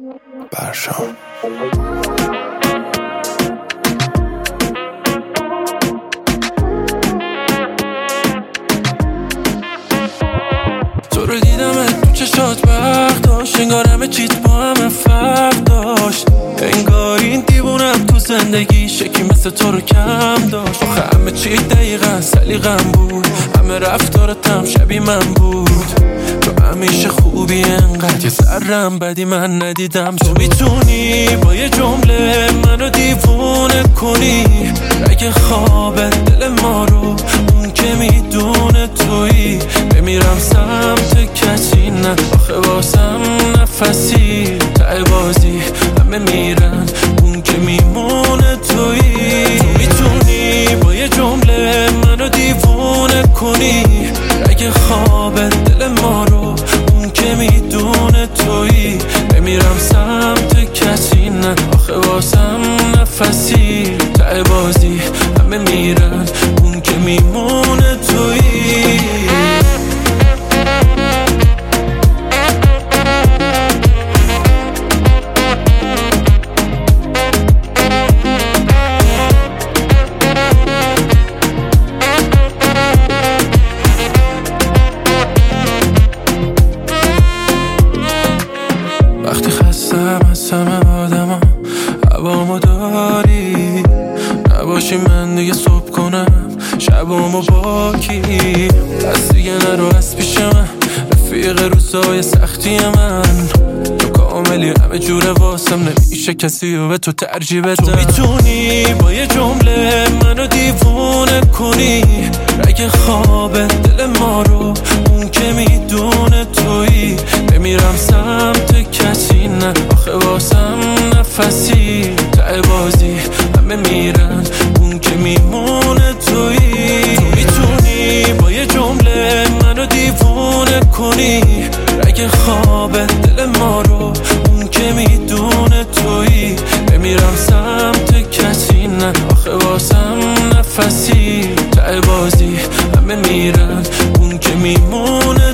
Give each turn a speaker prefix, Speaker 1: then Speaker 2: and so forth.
Speaker 1: برشام. تو رو دیدمت تو چشات برق داشت، انگار همه چیت با همه فرق داشت، انگار این دیوونم تو زندگی شکی مثل تو رو کم داشت. آخه همه چی دقیقا سلیقم بود، همه رفتارتم شبیه من بود. تو همیشه خوبی انقدر یه ذرم بدی من ندیدم. تو میتونی با یه جمله منو دیوونه کنی، اگه خوابه دل ما رو اون که میدونه تویی. بمیرم سمت کسی نه، آخه واسم نفسی ته بازی همه میرن اون که میمونه تویی. تو میتونی با یه جمله منو دیوونه کنی، اگه خوابه دل ما رو اون که میدونه تویی. بمیرم سمت کسی نه، آخه واسم نفسی ته بازی همه میرن اون که میمونه تویی. وقتی خستم از همه آدم هوامو داری، نباشی من دیگه صبح کنم شبامو با کی. پس دیگه نرو از پیش من، رفیق روزای سختی من. تو کاملی همه جوره واسم، نمیشه کسی رو به تو ترجیح بدم. تو میتونی با یه جمله منو دیوونه کنی، اگه خوابه دل ما رو اون که میدونه تویی. بمیرم سمت کسی نه، آخه واسم نفسی ته بازی همه میرن اون که میمونه تویی. تو میتونی با یه جمله منو دیوونه کنی، اگه خوابه دل ما رو اون که میدونه تویی. بمیرم سمت کسی نه، آخه واسم نفسی ته بازی همه میرن اون که میمونه